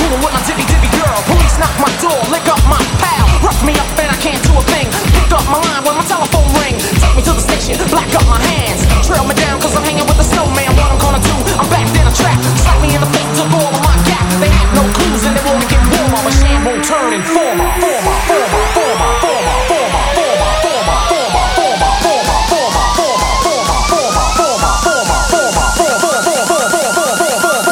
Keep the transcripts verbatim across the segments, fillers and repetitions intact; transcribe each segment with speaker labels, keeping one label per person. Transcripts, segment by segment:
Speaker 1: fooling with my divvy divvy girl. Police knock my door, lick up my pal, rough me up and I can't do a thing. Picked up my line when my telephone ring. Take me to the station, black up my hands, trail me down cause I'm hanging with the snowman. What I'm gonna do? I'm back in a trap. Slap me in the face, took all of my gap. They had no clues and they wanna get warmer, but Shambo turn informer. Former, former, former, former, former, former, former, former, former, former, former, former, former, former, former, former,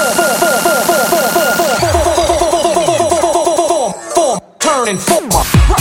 Speaker 1: former, former, turn informer.